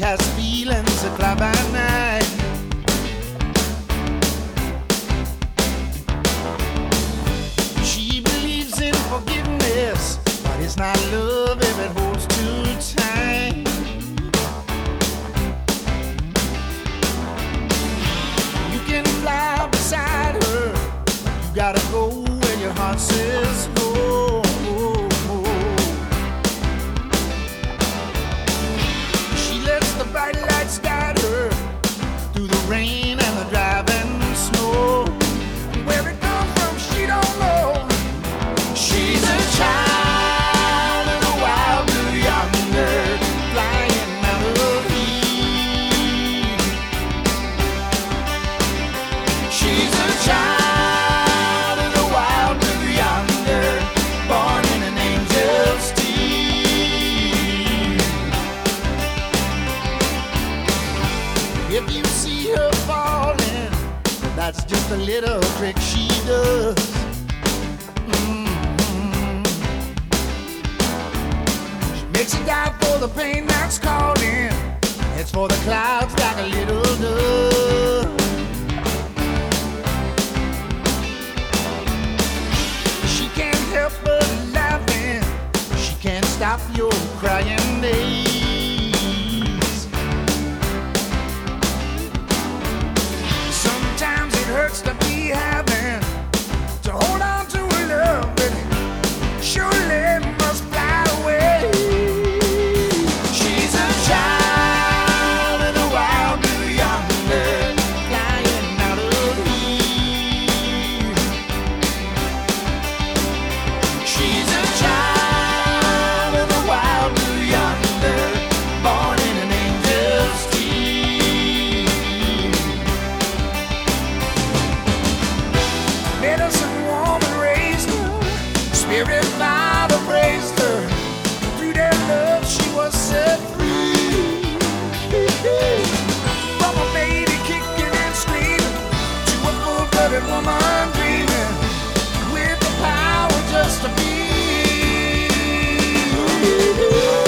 has feelings that fly by night. She believes in forgiveness, but it's not love if it holds too tight. You can fly beside her, you gotta go where your heart says go. Bright lights guide her through the rain and the driving snow. Where it comes from, she don't know. She's a child of the wild blue yonder, flying out of heat. She's a child of the wild blue yonder, born in an angel's teeth. If you see her falling, that's just a little trick she does. She makes you die for the pain that's calling. It's for the clouds like a little dove. She can't help but laughing. She can't stop your crying days. Sometimes it hurts to be having to hold on to a love that surely must fly away. She's a child of the wild blue yonder, flying out of heat. She's a child of the wild blue yonder, born in an angel's teeth. Medicine woman raised her, spirit father praised her. Through their love she was set free. From a baby kicking and screaming to a full-blooded woman dreaming with the power just to be.